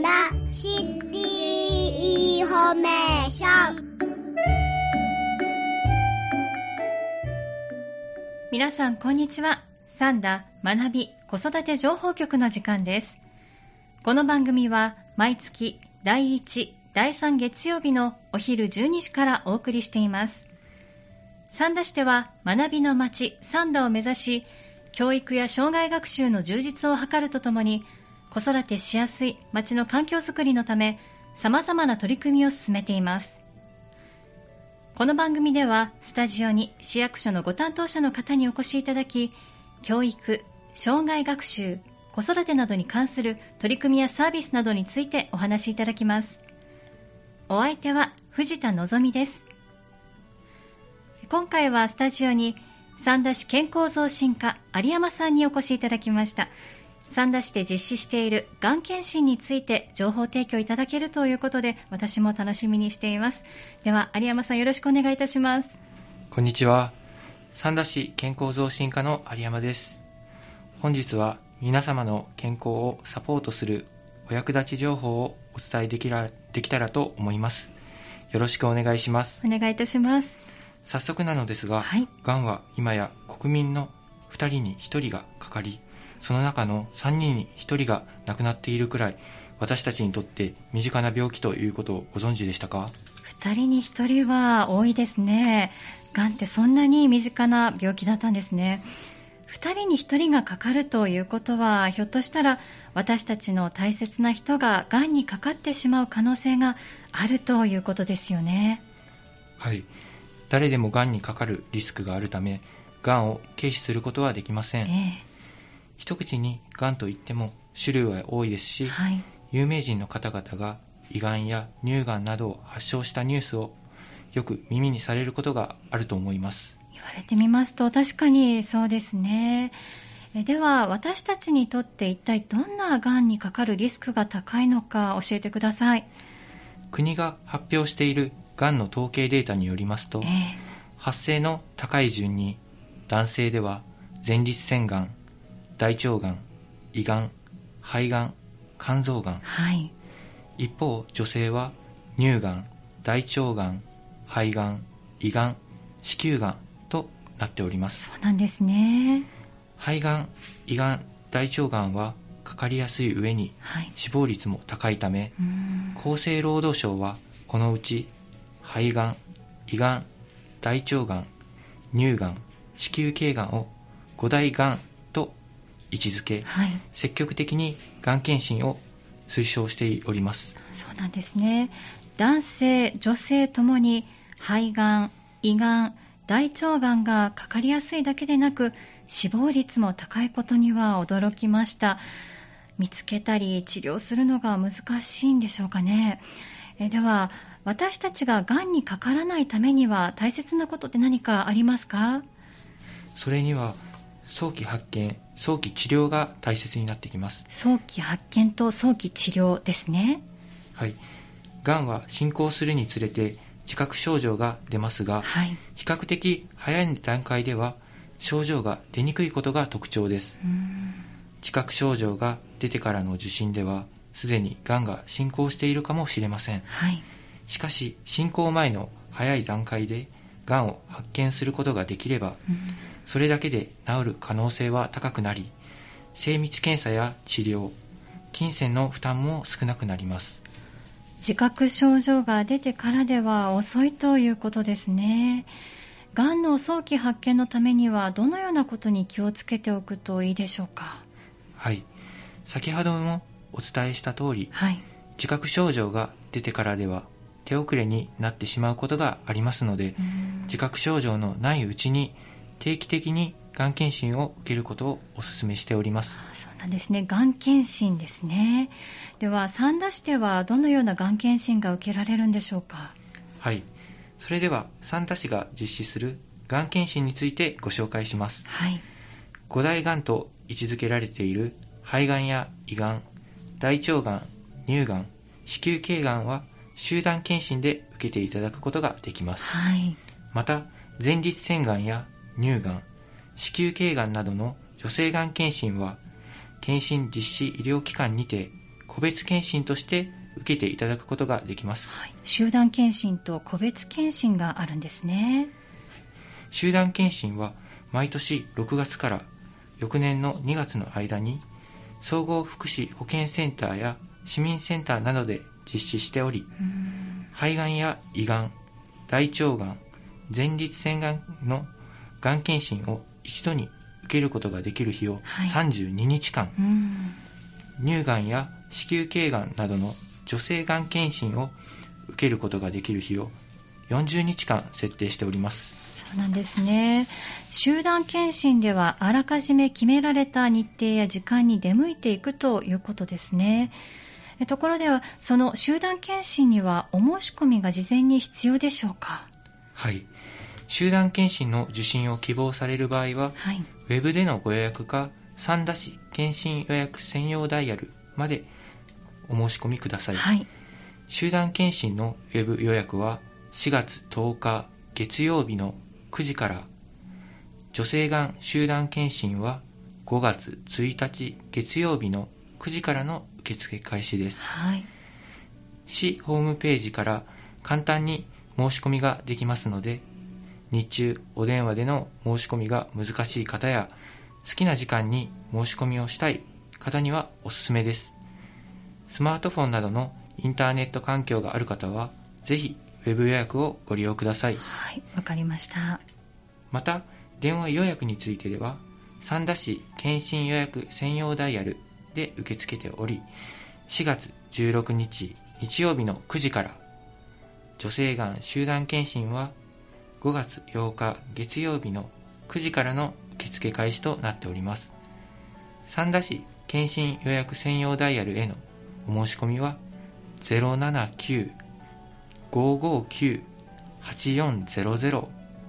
シティインフォメーション。 皆さんこんにちは。サンダ学び子育て情報局の時間です。この番組は毎月第1、第3月曜日のお昼12時からお送りしています。サンダ市では学びの街サンダを目指し、教育や障害学習の充実を図るとともに、子育てしやすい街の環境づくりのため、様々な取り組みを進めています。この番組ではスタジオに市役所のご担当者の方にお越しいただき、教育、障害学習、子育てなどに関する取り組みやサービスなどについてお話しいただきます。お相手は藤田のぞみです。今回はスタジオに三田市健康増進課有山さんにお越しいただきました。三田市で実施しているがん検診について情報提供いただけるということで、私も楽しみにしています。では有山さん、よろしくお願いいたします。 こんにちは。三田市健康増進課の有山です。本日は皆様の健康をサポートするお役立ち情報をお伝えできたらと思います。よろしくお願いします。 お願いいたします。 早速なのですが、がんは今や国民の2人に1人がかかり、その中の3人に1人が亡くなっているくらい、私たちにとって身近な病気ということをご存知でしたか ？2人に1人は多いですね。がんってそんなに身近な病気だったんですね。2人に1人がかかるということは、ひょっとしたら私たちの大切な人ががんにかかってしまう可能性があるということですよね。 はい。誰でもがんにかかるリスクがあるため、がんを軽視することはできません。一口にがんといっても種類は多いですし、有名人の方々が胃がんや乳がんなどを発症したニュースをよく耳にされることがあると思います。 言われてみますと確かにそうですね。では私たちにとって一体どんながんにかかるリスクが高いのか教えてください。 国が発表しているがんの統計データによりますと、発生の高い順に男性では前立腺がん、大腸がん、胃がん、肺がん、肝臓がん、一方女性は乳がん、大腸がん、肺がん、胃がん、子宮がんとなっております。 そうなんですね。 肺がん、胃がん、大腸がんはかかりやすい上に死亡率も高いため、厚生労働省はこのうち肺がん、胃がん、大腸がん、乳がん、子宮頸がんを5大がんと位置づけ、積極的にがん検診を推奨しております。 そうなんですね。男性、女性ともに肺がん、胃がん、大腸がんがかかりやすいだけでなく、死亡率も高いことには驚きました。見つけたり治療するのが難しいんでしょうかね。では私たちががんにかからないためには大切なことって何かありますか？ それには早期発見、早期治療が大切になってきます。 早期発見と早期治療ですね。 はい。がんは進行するにつれて自覚症状が出ますが、比較的早い段階では症状が出にくいことが特徴です。自覚症状が出てからの受診ではすでにがんが進行しているかもしれません。しかし進行前の早い段階でがんを発見することができれば、それだけで治る可能性は高くなり、精密検査や治療、金銭の負担も少なくなります。 自覚症状が出てからでは遅いということですね。がんの早期発見のためにはどのようなことに気をつけておくといいでしょうか？ はい。先ほどもお伝えした通り、自覚症状が出てからでは手遅れになってしまうことがありますので、自覚症状のないうちに定期的にがん検診を受けることをお勧めしております。 そうなんですね。がん検診ですね。では三田市ではどのようながん検診が受けられるんでしょうか？ はい。それでは三田市が実施するがん検診についてご紹介します。5大がんと位置づけられている肺がんや胃がん、大腸がん、乳がん、子宮頸がんは集団検診で受けていただくことができます。また前立腺がんや乳がん、子宮頸がんなどの女性がん検診は検診実施医療機関にて個別検診として受けていただくことができます。 集団検診と個別検診があるんですね。 集団検診は毎年6月から翌年の2月の間に総合福祉保健センターや市民センターなどで実施しており、肺がんや胃がん、大腸がん、前立腺がんのがん検診を一度に受けることができる日を32日間、乳がんや子宮頸がんなどの女性がん検診を受けることができる日を40日間設定しております。 そうなんですね。集団検診ではあらかじめ決められた日程や時間に出向いていくということですね。ところではその集団検診にはお申し込みが事前に必要でしょうか？ はい。集団検診の受診を希望される場合は、ウェブでのご予約か三田市検診予約専用ダイヤルまでお申し込みください。集団検診のウェブ予約は4月10日月曜日の9時から、女性がん集団検診は5月1日月曜日の9時からの受付開始です。市ホームページから簡単に申し込みができますので、日中お電話での申し込みが難しい方や好きな時間に申し込みをしたい方にはおすすめです。スマートフォンなどのインターネット環境がある方はぜひウェブ予約をご利用ください。 わかりました。 また電話予約についてでは三田市検診予約専用ダイヤルで受け付けており、4月16日日曜日の9時から、女性がん集団検診は5月8日月曜日の9時からの受付開始となっております。三田市検診予約専用ダイヤルへのお申し込みは 079-559-8400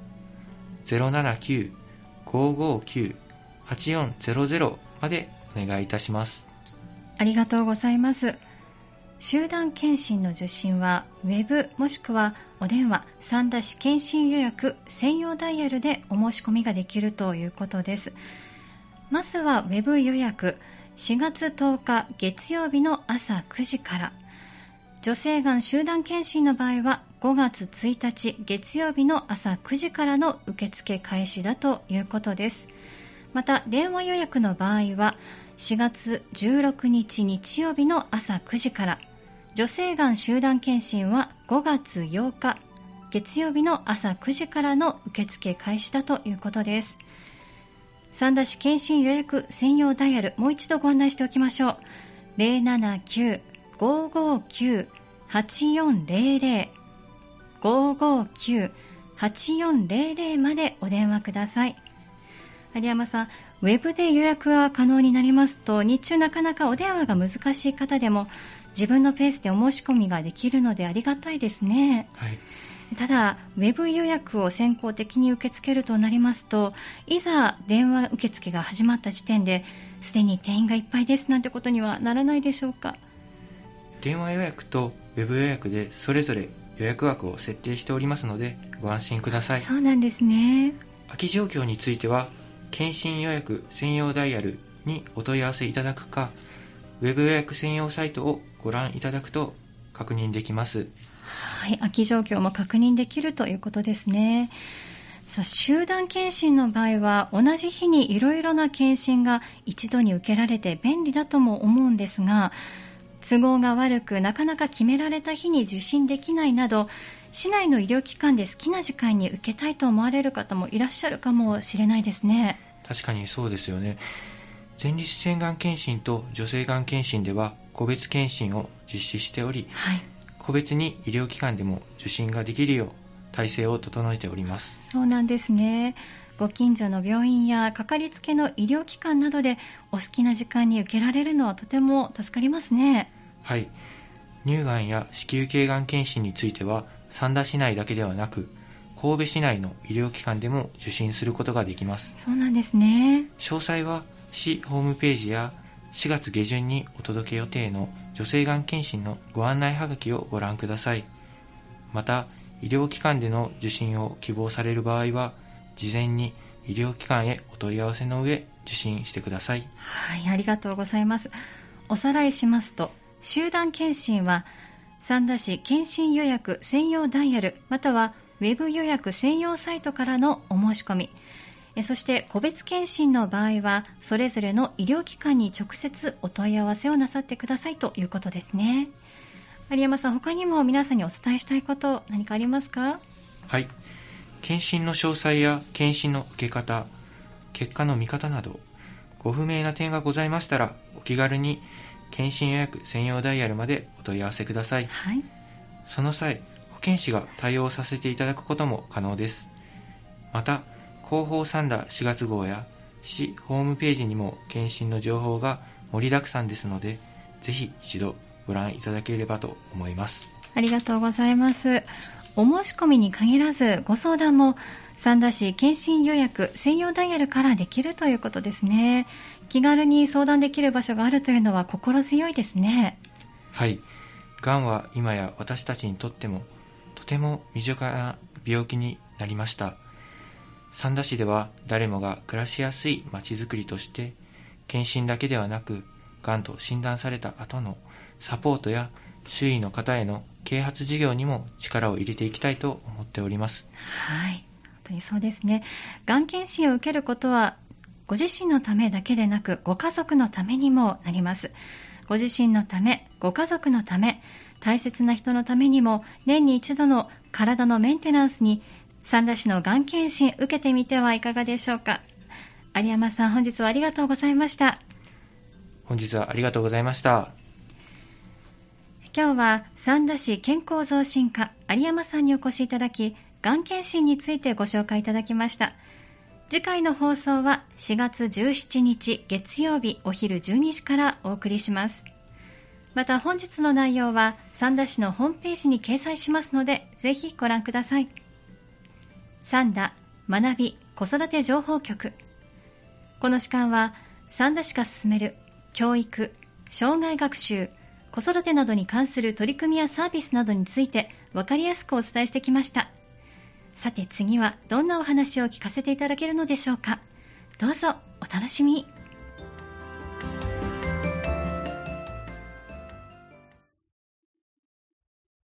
079-559-8400 までお願いいたします。 ありがとうございます。集団検診の受診はウェブもしくはお電話三田市検診予約専用ダイヤルでお申し込みができるということです。まずはウェブ予約4月10日月曜日の朝9時から、女性がん集団検診の場合は5月1日月曜日の朝9時からの受付開始だということです。また電話予約の場合は4月16日日曜日の朝9時から、女性がん集団検診は5月8日月曜日の朝9時からの受付開始だということです。三田市検診予約専用ダイヤル、もう一度ご案内しておきましょう。 079-559-8400 559-8400 までお電話ください。有山さん、ウェブで予約が可能になりますと、日中なかなかお電話が難しい方でも自分のペースでお申し込みができるのでありがたいですね。ただウェブ予約を先行的に受け付けるとなりますと、いざ電話受付が始まった時点ですでに定員がいっぱいですなんてことにはならないでしょうか？ 電話予約とウェブ予約でそれぞれ予約枠を設定しておりますのでご安心ください。 そうなんですね。 空き状況については検診予約専用ダイヤルにお問い合わせいただくか、ウェブ予約専用サイトをご覧いただくと確認できます。 空き状況も確認できるということですね。さあ、集団検診の場合は同じ日にいろいろな検診が一度に受けられて便利だとも思うんですが、都合が悪くなかなか決められた日に受診できないなど、市内の医療機関で好きな時間に受けたいと思われる方もいらっしゃるかもしれないですね。 確かにそうですよね。前立腺がん検診と女性がん検診では個別検診を実施しており、個別に医療機関でも受診ができるよう体制を整えております。 そうなんですね。ご近所の病院やかかりつけの医療機関などでお好きな時間に受けられるのはとても助かりますね。 乳がんや子宮頸がん検診については三田市内だけではなく神戸市内の医療機関でも受診することができます。 そうなんですね。 詳細は市ホームページや4月下旬にお届け予定の女性がん検診のご案内はがきをご覧ください。また医療機関での受診を希望される場合は事前に医療機関へお問い合わせの上受診してください。 ありがとうございます。おさらいしますと、 集団検診は三田市検診予約専用ダイヤルまたはウェブ予約専用サイトからのお申し込み、そして個別検診の場合はそれぞれの医療機関に直接お問い合わせをなさってくださいということですね。有山さん、他にも皆さんにお伝えしたいこと何かありますか？ はい。検診の詳細や検診の受け方、結果の見方などご不明な点がございましたらお気軽に検診予約専用ダイヤルまでお問い合わせください。 はい。 その際、保健師が対応させていただくことも可能です。また、広報サンダ4月号や市ホームページにも検診の情報が盛りだくさんですので、ぜひ一度ご覧いただければと思います。 ありがとうございます。お申し込みに限らずご相談も三田市検診予約専用ダイヤルからできるということですね。気軽に相談できる場所があるというのは心強いですね。 はい。がんは今や私たちにとってもとても身近な病気になりました。三田市では誰もが暮らしやすい街づくりとして検診だけではなくがんと診断された後のサポートや周囲の方への啓発事業にも力を入れていきたいと思っております。 はい、本当にそうですね。がん検診を受けることはご自身のためだけでなくご家族のためにもなります。ご自身のため、ご家族のため、大切な人のためにも年に一度の体のメンテナンスに三田市のがん検診受けてみてはいかがでしょうか。有山さん、本日はありがとうございました。 本日はありがとうございました。 今日は三田市健康増進課有山さんにお越しいただき、がん検診についてご紹介いただきました。次回の放送は4月17日月曜日お昼12時からお送りします。また本日の内容は三田市のホームページに掲載しますので、ぜひご覧ください。三田学び子育て情報局。この時間は三田市が進める教育、障害学習、子育てなどに関する取り組みやサービスなどについて分かりやすくお伝えしてきました。さて次はどんなお話を聞かせていただけるのでしょうか。どうぞお楽しみに。